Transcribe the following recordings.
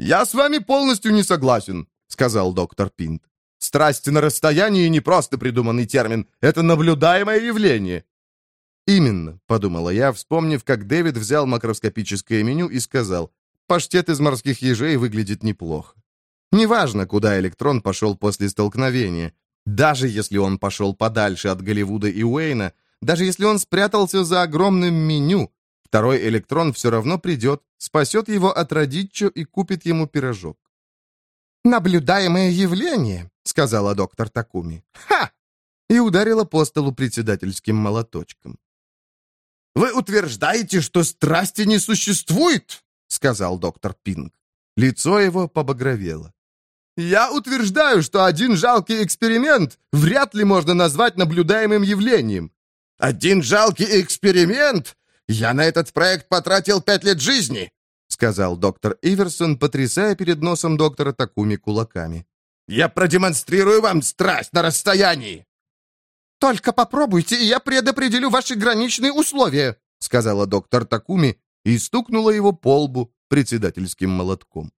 «Я с вами полностью не согласен», — сказал доктор Пинт. «Страсть на расстоянии не просто придуманный термин, это наблюдаемое явление». «Именно», — подумала я, вспомнив, как Дэвид взял макроскопическое меню и сказал, «Паштет из морских ежей выглядит неплохо». Неважно, куда электрон пошел после столкновения, даже если он пошел подальше от Голливуда и Уэйна, даже если он спрятался за огромным меню, второй электрон все равно придет, спасет его от Радиччо и купит ему пирожок. «Наблюдаемое явление», — сказала доктор Такуми. «Ха!» И ударила по столу председательским молоточком. «Вы утверждаете, что страсти не существует?» — сказал доктор Пинг. Лицо его побагровело. «Я утверждаю, что один жалкий эксперимент вряд ли можно назвать наблюдаемым явлением». «Один жалкий эксперимент? Я на этот проект потратил 5 лет жизни!» — сказал доктор Иверсон, потрясая перед носом доктора Такуми кулаками. «Я продемонстрирую вам страсть на расстоянии!» «Только попробуйте, и я предопределю ваши граничные условия», — сказала доктор Такуми и стукнула его по лбу председательским молотком.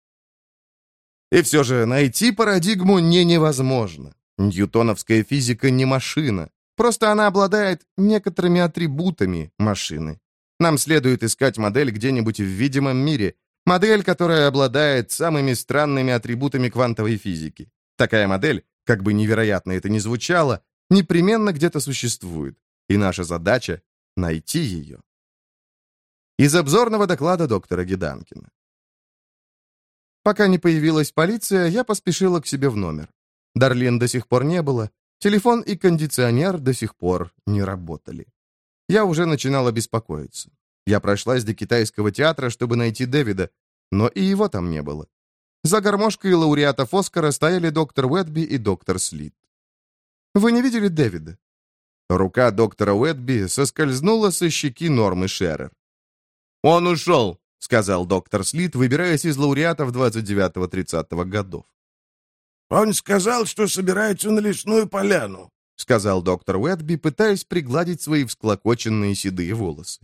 И все же найти парадигму невозможно. Ньютоновская физика не машина. Просто она обладает некоторыми атрибутами машины. Нам следует искать модель где-нибудь в видимом мире. Модель, которая обладает самыми странными атрибутами квантовой физики. Такая модель, как бы невероятно это ни звучало, непременно где-то существует. И наша задача — найти ее. Из обзорного доклада доктора Геданкина. Пока не появилась полиция, я поспешила к себе в номер. Дарлин до сих пор не было, телефон и кондиционер до сих пор не работали. Я уже начинала беспокоиться. Я прошлась до китайского театра, чтобы найти Дэвида, но и его там не было. За гармошкой лауреатов Оскара стояли доктор Уэтби и доктор Слит. «Вы не видели Дэвида?» Рука доктора Уэтби соскользнула со щеки Нормы Шерер. «Он ушел», — сказал доктор Слит, выбираясь из лауреатов 29-30 годов. «Он сказал, что собирается на лесную поляну», — сказал доктор Уэтби, пытаясь пригладить свои всклокоченные седые волосы.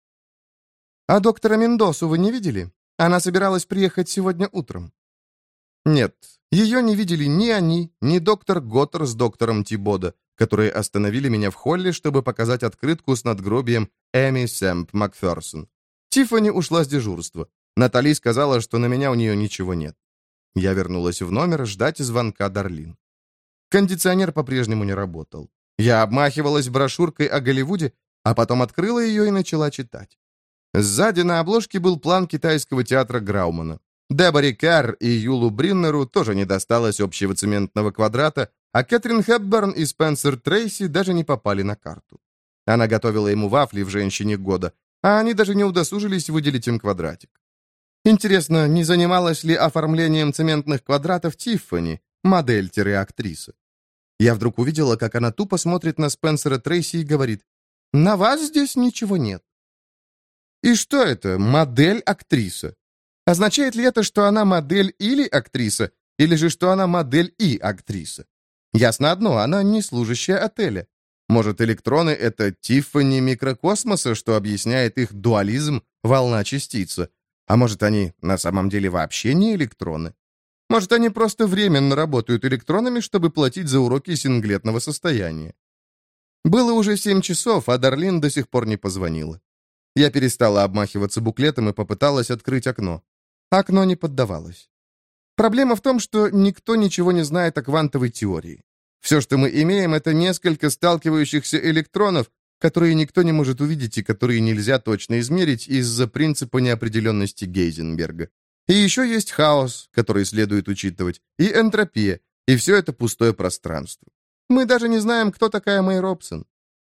«А доктора Мендосу вы не видели? Она собиралась приехать сегодня утром». Нет, ее не видели ни они, ни доктор Готтер с доктором Тибодо, которые остановили меня в холле, чтобы показать открытку с надгробием Эми Сэмп Макферсон. Тиффани ушла с дежурства. Натали сказала, что на меня у нее ничего нет. Я вернулась в номер ждать звонка Дарлин. Кондиционер по-прежнему не работал. Я обмахивалась брошюркой о Голливуде, а потом открыла ее и начала читать. Сзади на обложке был план китайского театра Граумана. Деборе Карр и Юлу Бриннеру тоже не досталось общего цементного квадрата, а Кэтрин Хепберн и Спенсер Трейси даже не попали на карту. Она готовила ему вафли в «Женщине года», а они даже не удосужились выделить им квадратик. Интересно, не занималась ли оформлением цементных квадратов Тиффани, модель-актриса? Я вдруг увидела, как она тупо смотрит на Спенсера Трейси и говорит: «На вас здесь ничего нет». И что это, модель-актриса? Означает ли это, что она модель или актриса, или же что она модель и актриса? Ясно одно, она не служащая отеля. Может, электроны — это Тиффани микрокосмоса, что объясняет их дуализм волна-частица? А может, они на самом деле вообще не электроны? Может, они просто временно работают электронами, чтобы платить за уроки синглетного состояния? Было уже 7 часов, а Дарлин до сих пор не позвонила. Я перестала обмахиваться буклетом и попыталась открыть окно. Окно не поддавалось. Проблема в том, что никто ничего не знает о квантовой теории. Все, что мы имеем, это несколько сталкивающихся электронов, которые никто не может увидеть и которые нельзя точно измерить из-за принципа неопределенности Гейзенберга. И еще есть хаос, который следует учитывать, и энтропия, и все это пустое пространство. Мы даже не знаем, кто такая Мэй Робсон.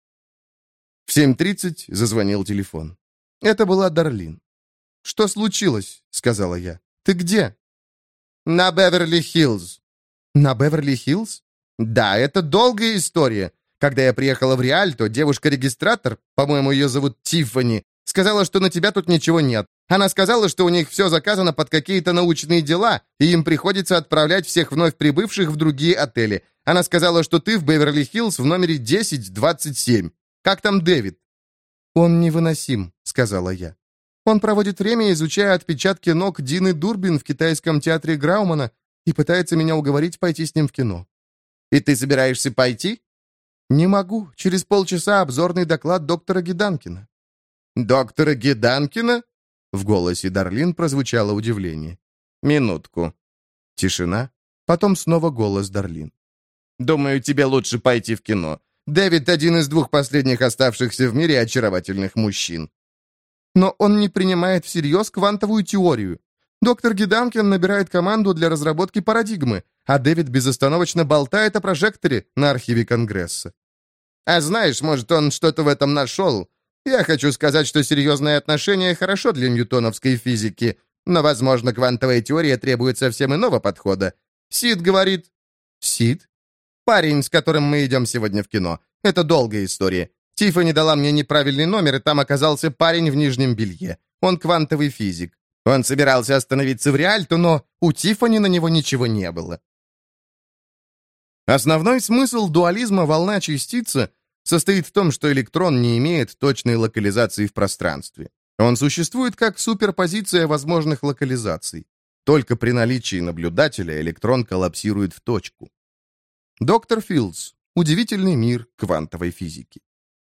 В 7:30 зазвонил телефон. Это была Дарлин. «Что случилось?» — сказала я. «Ты где?» «На Беверли-Хиллз». «На Беверли-Хиллз?» «Да, это долгая история. Когда я приехала в Риальто, девушка-регистратор, по-моему, ее зовут Тиффани, сказала, что на тебя тут ничего нет. Она сказала, что у них все заказано под какие-то научные дела, и им приходится отправлять всех вновь прибывших в другие отели. Она сказала, что ты в Беверли-Хиллз в номере 1027. Как там Дэвид?» «Он невыносим», — сказала я. Он проводит время, изучая отпечатки ног Дины Дурбин в китайском театре Граумана и пытается меня уговорить пойти с ним в кино. И ты собираешься пойти? Не могу. Через полчаса обзорный доклад доктора Геданкина. Доктора Геданкина? В голосе Дарлин прозвучало удивление. Минутку. Тишина. Потом снова голос Дарлин. Думаю, тебе лучше пойти в кино. Дэвид — один из 2 последних оставшихся в мире очаровательных мужчин. Но он не принимает всерьез квантовую теорию. Доктор Геданкин набирает команду для разработки парадигмы, а Дэвид безостановочно болтает о прожекторе на архиве Конгресса. А знаешь, может, он что-то в этом нашел. Я хочу сказать, что серьезное отношение хорошо для ньютоновской физики, но, возможно, квантовая теория требует совсем иного подхода. Сид говорит... Сид? Парень, с которым мы идем сегодня в кино. Это долгая история. Тиффани дала мне неправильный номер, и там оказался парень в нижнем белье. Он квантовый физик. Он собирался остановиться в Риальто, но у Тиффани на него ничего не было. Основной смысл дуализма волна-частица состоит в том, что электрон не имеет точной локализации в пространстве. Он существует как суперпозиция возможных локализаций. Только при наличии наблюдателя электрон коллапсирует в точку. Доктор Филдс. Удивительный мир квантовой физики.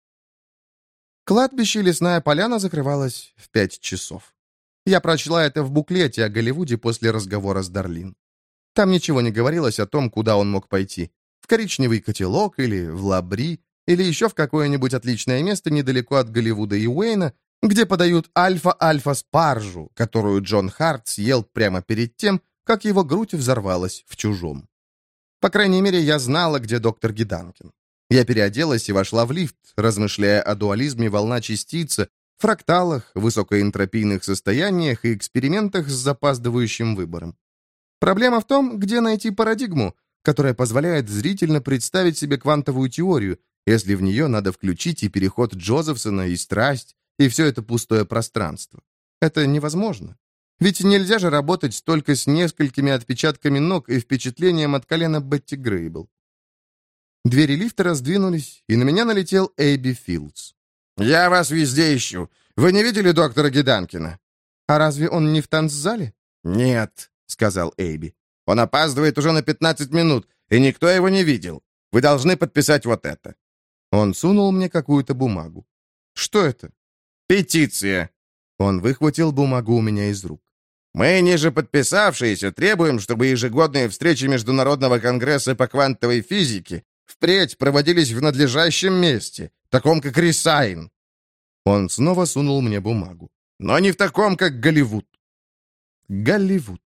Кладбище Лесная Поляна закрывалось в 5 часов. Я прочла это в буклете о Голливуде после разговора с Дарлин. Там ничего не говорилось о том, куда он мог пойти. В коричневый котелок или в Лабри, или еще в какое-нибудь отличное место недалеко от Голливуда и Уэйна, где подают альфа-альфа-спаржу, которую Джон Харт съел прямо перед тем, как его грудь взорвалась в чужом. По крайней мере, я знала, где доктор Геданкин. Я переоделась и вошла в лифт, размышляя о дуализме волна-частица, фракталах, высокоэнтропийных состояниях и экспериментах с запаздывающим выбором. Проблема в том, где найти парадигму, которая позволяет зрительно представить себе квантовую теорию, если в нее надо включить и переход Джозефсона, и страсть, и все это пустое пространство. Это невозможно. Ведь нельзя же работать только с несколькими отпечатками ног и впечатлением от колена Бетти Грейбл. Двери лифта раздвинулись, и на меня налетел Эйби Филдс. «Я вас везде ищу. Вы не видели доктора Геданкина?» «А разве он не в танцзале?» «Нет», — сказал Эйби. «Он опаздывает уже на 15 минут, и никто его не видел. Вы должны подписать вот это». Он сунул мне какую-то бумагу. «Что это?» «Петиция». Он выхватил бумагу у меня из рук. «Мы, ниже подписавшиеся, требуем, чтобы ежегодные встречи Международного конгресса по квантовой физике впредь проводились в надлежащем месте, таком как Рисайн». Он снова сунул мне бумагу. «Но не в таком, как Голливуд». Голливуд.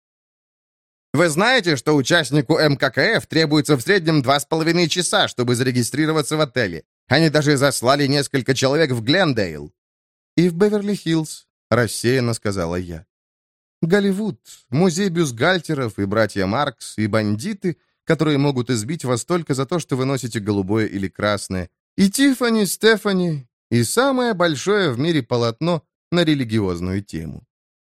Вы знаете, что участнику МККФ требуется в среднем 2,5 часа, чтобы зарегистрироваться в отеле? Они даже заслали несколько человек в Глендейл. И в Беверли-Хиллз, рассеянно сказала я. Голливуд, музей бюстгальтеров и братья Маркс, и бандиты, которые могут избить вас только за то, что вы носите голубое или красное, и Тиффани, Стефани, и самое большое в мире полотно на религиозную тему.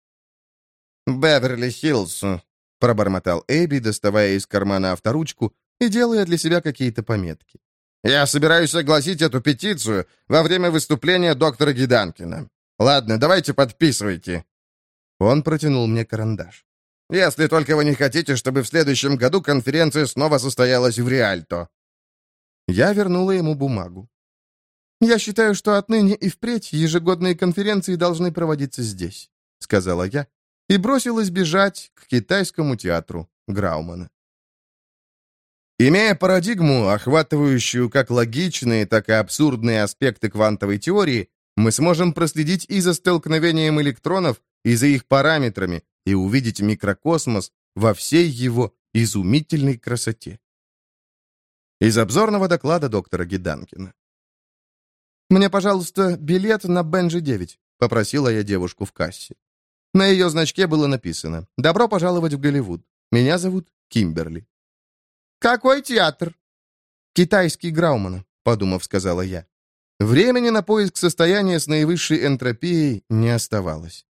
«Беверли-Хиллз», — пробормотал Эбби, доставая из кармана авторучку и делая для себя какие-то пометки. «Я собираюсь согласить эту петицию во время выступления доктора Геданкина. Ладно, давайте подписывайте». Он протянул мне карандаш. «Если только вы не хотите, чтобы в следующем году конференция снова состоялась в Риальто». Я вернула ему бумагу. «Я считаю, что отныне и впредь ежегодные конференции должны проводиться здесь», — сказала я, и бросилась бежать к китайскому театру Граумана. Имея парадигму, охватывающую как логичные, так и абсурдные аспекты квантовой теории, мы сможем проследить и за столкновением электронов, и за их параметрами, и увидеть микрокосмос во всей его изумительной красоте. Из обзорного доклада доктора Геданкина. «Мне, пожалуйста, билет на Бенджи-9», — попросила я девушку в кассе. На ее значке было написано «Добро пожаловать в Голливуд. Меня зовут Кимберли». «Какой театр?» «Китайский Граумана», — подумав, сказала я. Времени на поиск состояния с наивысшей энтропией не оставалось.